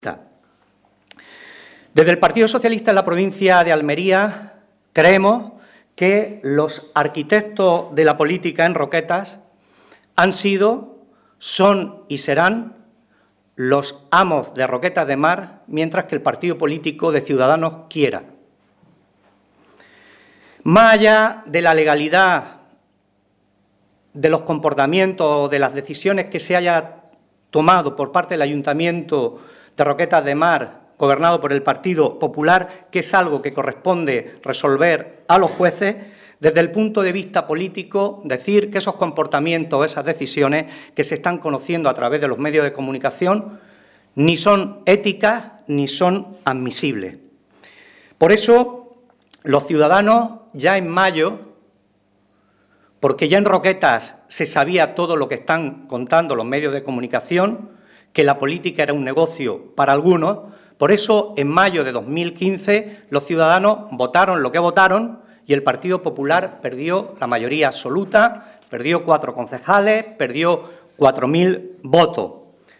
Desde el Partido Socialista en la provincia de Almería creemos que los arquitectos de la política en Roquetas han sido, son y serán los amos de Roquetas de Mar, mientras que el partido político de Ciudadanos quiera. Más allá de la legalidad de los comportamientos, de las decisiones que se haya tomado por parte del Ayuntamiento de Roquetas de Mar, gobernado por el Partido Popular, que es algo que corresponde resolver a los jueces, desde el punto de vista político, decir que esos comportamientos, esas decisiones que se están conociendo a través de los medios de comunicación, ni son éticas ni son admisibles. Por eso, los ciudadanos, ya en mayo, porque ya en Roquetas se sabía todo lo que están contando los medios de comunicación, que la política era un negocio para algunos, por eso en mayo de 2015 los ciudadanos votaron lo que votaron y el Partido Popular perdió la mayoría absoluta, perdió 4 concejales, perdió 4.000 votos.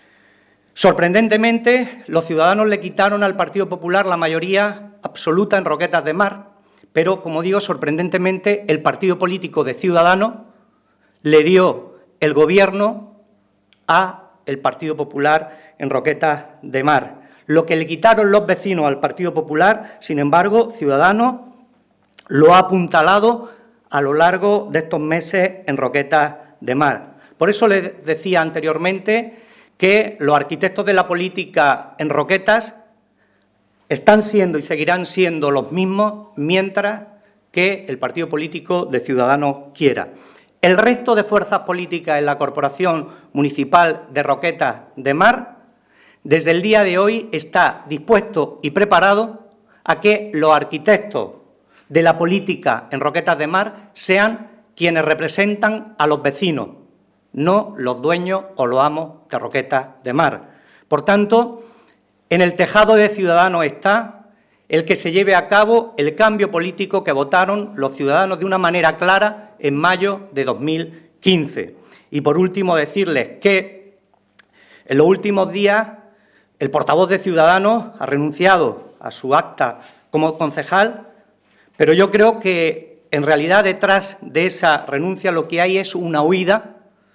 Sorprendentemente, los ciudadanos le quitaron al Partido Popular la mayoría absoluta en Roquetas de Mar, pero, como digo, sorprendentemente, el partido político de Ciudadanos le dio el gobierno al Partido Popular en Roquetas de Mar. Lo que le quitaron los vecinos al Partido Popular, sin embargo, Ciudadanos lo ha apuntalado a lo largo de estos meses en Roquetas de Mar. Por eso les decía anteriormente que los arquitectos de la política en Roquetas están siendo y seguirán siendo los mismos mientras que el partido político de Ciudadanos quiera. El resto de fuerzas políticas en la Corporación Municipal de Roquetas de Mar, desde el día de hoy, está dispuesto y preparado a que los arquitectos de la política en Roquetas de Mar sean quienes representan a los vecinos, no los dueños o los amos de Roquetas de Mar. Por tanto, en el tejado de Ciudadanos está el que se lleve a cabo el cambio político que votaron los ciudadanos de una manera clara en mayo de 2015. Y por último decirles que en los últimos días el portavoz de Ciudadanos ha renunciado a su acta como concejal, pero yo creo que en realidad detrás de esa renuncia lo que hay es una huida.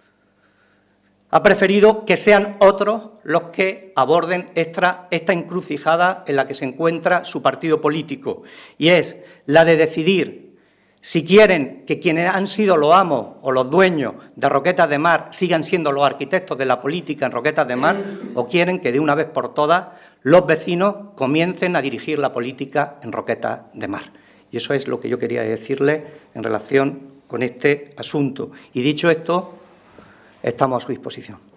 Ha preferido que sean otros los que aborden esta encrucijada en la que se encuentra su partido político, y es la de decidir si quieren que quienes han sido los amos o los dueños de Roquetas de Mar sigan siendo los arquitectos de la política en Roquetas de Mar, o quieren que de una vez por todas los vecinos comiencen a dirigir la política en Roquetas de Mar. Y eso es lo que yo quería decirles en relación con este asunto. Y dicho esto, estamos a su disposición.